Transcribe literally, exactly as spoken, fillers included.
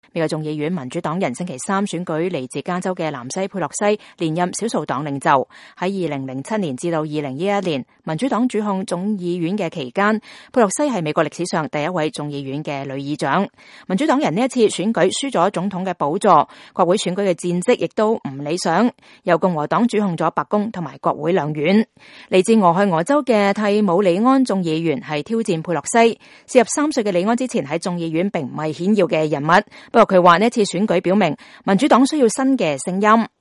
美國眾議院民主黨人星期三選舉嚟自加州嘅南西佩洛西連任少數黨領袖。喺二零零七年至到二零一一年，民主黨主控眾議院嘅期間，佩洛西係美國歷史上第一位眾議院嘅女議長。民主黨人呢一次選舉輸咗總統嘅寶座，國會選舉嘅戰績亦都唔理想，由共和黨主控咗白宮同埋國會兩院。嚟自俄亥俄州嘅蒂姆里安眾議員係挑戰佩洛西。涉入三歲嘅里安之前喺眾議院並唔係顯要嘅人物。不過佢話呢次選舉表明民主黨需要新嘅聲音。